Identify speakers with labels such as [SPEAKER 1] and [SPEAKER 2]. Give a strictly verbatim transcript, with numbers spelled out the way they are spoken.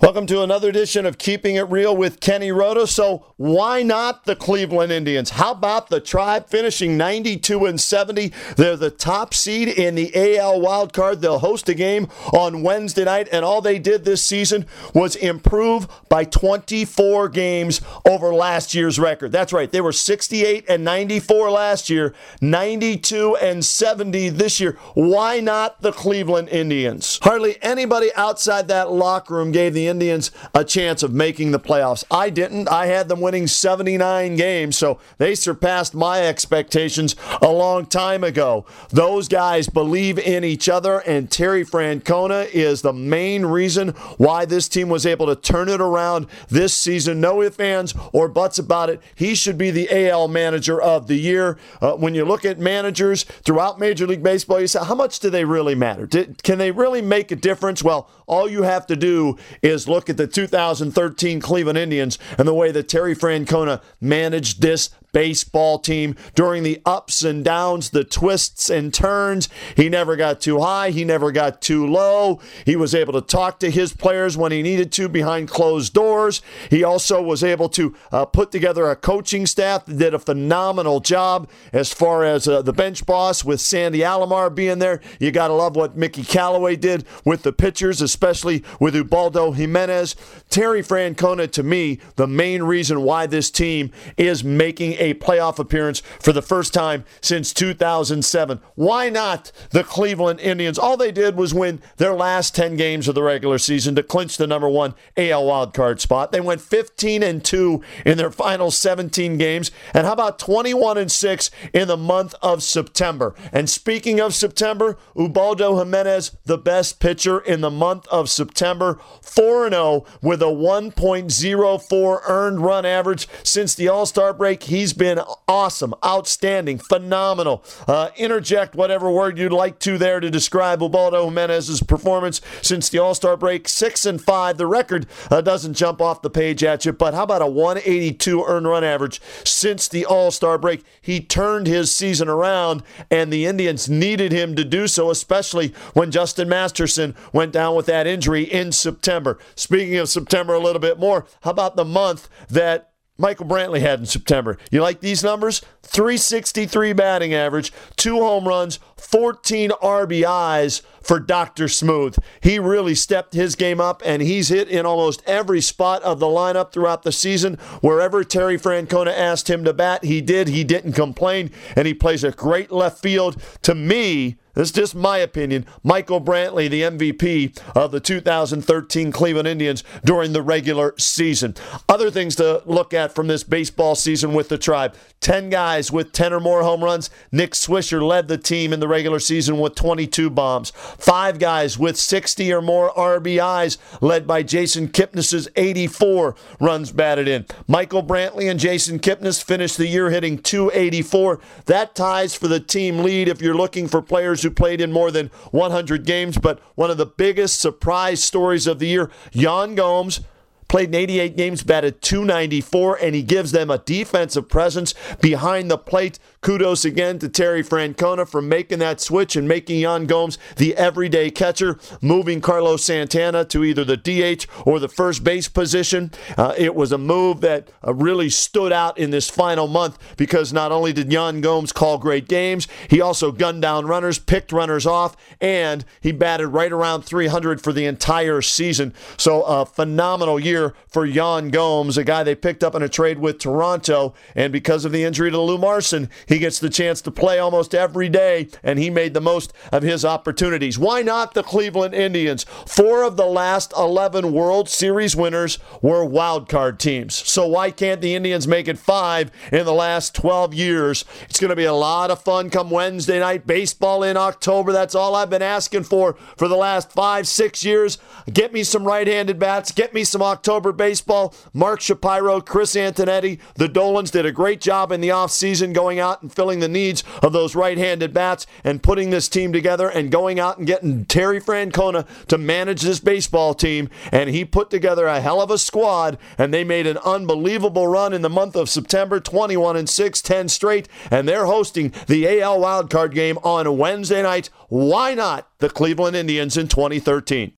[SPEAKER 1] Welcome to another edition of Keeping It Real with Kenny Rhoda. So why not the Cleveland Indians? How about the Tribe finishing ninety-two and seventy? They're the top seed in the A L wildcard. They'll host a game on Wednesday night, and all they did this season was improve by twenty-four games over last year's record. That's right. They were sixty-eight and ninety-four last year, ninety-two and seventy this year. Why not the Cleveland Indians? Hardly anybody outside that locker room gave the Indians a chance of making the playoffs. I didn't. I had them winning seventy-nine games, so they surpassed my expectations a long time ago. Those guys believe in each other, and Terry Francona is the main reason why this team was able to turn it around this season. No ifs, ands, or buts about it. He should be the A L Manager of the Year. Uh, when you look at managers throughout Major League Baseball, you say, how much do they really matter? Did, can they really make a difference? Well, all you have to do is look at the two thousand thirteen Cleveland Indians and the way that Terry Francona managed this baseball team during the ups and downs, the twists and turns. He never got too high. He never got too low. He was able to talk to his players when he needed to behind closed doors. He also was able to uh, put together a coaching staff that did a phenomenal job as far as uh, the bench boss with Sandy Alomar being there. You got to love what Mickey Callaway did with the pitchers, especially with Ubaldo Jimenez. Terry Francona, to me, the main reason why this team is making a playoff appearance for the first time since two thousand seven. Why not the Cleveland Indians? All they did was win their last ten games of the regular season to clinch the number one A L wildcard spot. They went fifteen and two in their final seventeen games. And how about twenty-one and six in the month of September? And speaking of September, Ubaldo Jimenez, the best pitcher in the month of September, four and oh with a one point oh four earned run average since the All-Star break. He's been awesome, outstanding, phenomenal. Uh, interject whatever word you'd like to there to describe Ubaldo Jimenez's performance since the All-Star break. Six and five. The record uh, doesn't jump off the page at you, but how about a one eighty-two earned run average since the All-Star break? He turned his season around, and the Indians needed him to do so, especially when Justin Masterson went down with that injury in September. Speaking of September a little bit more, how about the month that Michael Brantley had in September? You like these numbers? three sixty-three batting average, two home runs, fourteen R B Is for Doctor Smooth. He really stepped his game up, and he's hit in almost every spot of the lineup throughout the season. Wherever Terry Francona asked him to bat, he did. He didn't complain, and he plays a great left field. To me, this is just my opinion, Michael Brantley, the M V P of the two thousand thirteen Cleveland Indians during the regular season. Other things to look at from this baseball season with the Tribe. ten guys with ten or more home runs. Nick Swisher led the team in the regular season with twenty-two bombs. Five guys with sixty or more R B Is, led by Jason Kipnis's eighty-four runs batted in. Michael Brantley and Jason Kipnis finished the year hitting two eighty-four. That ties for the team lead if you're looking for players who played in more than one hundred games. But one of the biggest surprise stories of the year, Yan Gomes, played in eighty-eight games, batted two ninety-four, and he gives them a defensive presence behind the plate. Kudos again to Terry Francona for making that switch and making Yan Gomes the everyday catcher, moving Carlos Santana to either the D H or the first base position. Uh, it was a move that uh, really stood out in this final month because not only did Yan Gomes call great games, he also gunned down runners, picked runners off, and he batted right around three hundred for the entire season. So a phenomenal year for Yan Gomes, a guy they picked up in a trade with Toronto, and because of the injury to Lou Marson, he gets the chance to play almost every day, and he made the most of his opportunities. Why not the Cleveland Indians? Four of the last eleven World Series winners were wild card teams. So why can't the Indians make it five in the last twelve years? It's going to be a lot of fun come Wednesday night. Baseball in October. That's all I've been asking for for the last five, six years. Get me some right-handed bats. Get me some October baseball. Mark Shapiro, Chris Antonetti, the Dolans did a great job in the offseason going out and filling the needs of those right-handed bats and putting this team together and going out and getting Terry Francona to manage this baseball team. And he put together a hell of a squad, and they made an unbelievable run in the month of September, twenty-one and six, ten straight, and they're hosting the A L wildcard game on Wednesday night. Why not the Cleveland Indians in twenty thirteen?